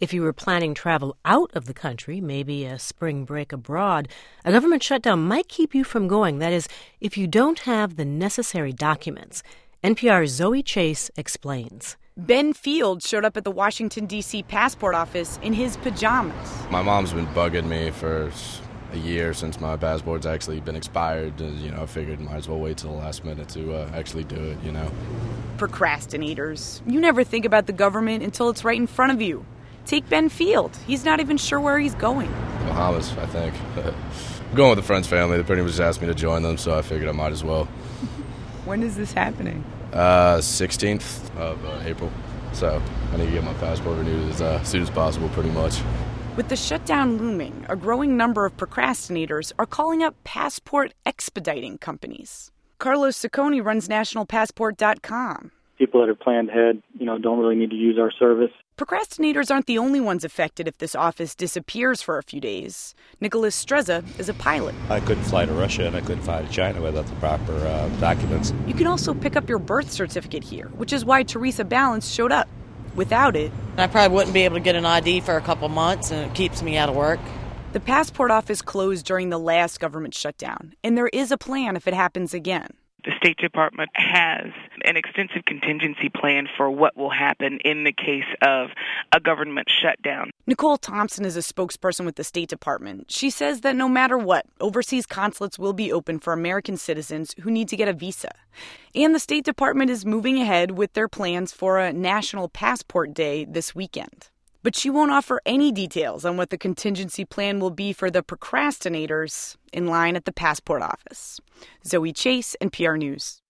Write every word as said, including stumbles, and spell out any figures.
If you were planning travel out of the country, maybe a spring break abroad, a government shutdown might keep you from going. That is, if you don't have the necessary documents. N P R's Zoe Chase explains. Ben Field showed up at the Washington, D C passport office in his pajamas. My mom's been bugging me for a year since my passport's actually been expired. You know, I figured might as well wait till the last minute to uh, actually do it, you know. Procrastinators. You never think about the government until it's right in front of you. Take Ben Field. He's not even sure where he's going. Bahamas, I think. I'm going with a friend's family. They pretty much asked me to join them, so I figured I might as well. When is this happening? Uh, sixteenth of uh, April. So I need to get my passport renewed as uh, soon as possible, pretty much. With the shutdown looming, a growing number of procrastinators are calling up passport expediting companies. Carlos Ciccone runs national passport dot com. People that have planned ahead, you know, don't really need to use our service. Procrastinators aren't the only ones affected if this office disappears for a few days. Nicholas Streza is a pilot. I couldn't fly to Russia and I couldn't fly to China without the proper uh, documents. You can also pick up your birth certificate here, which is why Teresa Balance showed up. Without it, I probably wouldn't be able to get an I D for a couple months, and it keeps me out of work. The passport office closed during the last government shutdown, and there is a plan if it happens again. The State Department has an extensive contingency plan for what will happen in the case of a government shutdown. Nicole Thompson is a spokesperson with the State Department. She says that no matter what, overseas consulates will be open for American citizens who need to get a visa. And the State Department is moving ahead with their plans for a National Passport Day this weekend. But she won't offer any details on what the contingency plan will be for the procrastinators in line at the passport office. Zoe Chase, N P R News.